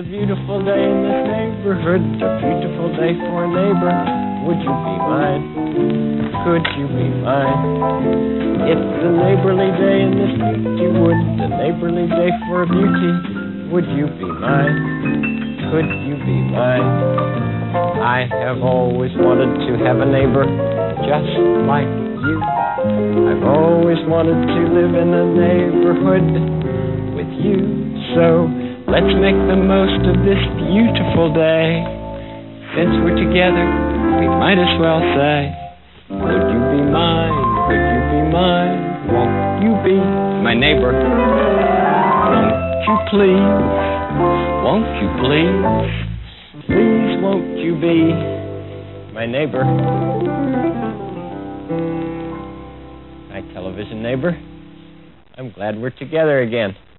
a beautiful day in this neighborhood, a beautiful day for a neighbor. Would you be mine? Could you be mine? It's a neighborly day in this beauty wood, a neighborly day for a beauty. Would you be mine? Could you be mine? I have always wanted to have a neighbor just like you. I've always wanted to live in a neighborhood with you. So let's make the most of this beautiful day. Since we're together, we might as well say, would you be mine? Would you be mine? Won't you be my neighbor? Won't you please? Won't you please? Please won't you be my neighbor? My television neighbor, I'm glad we're together again.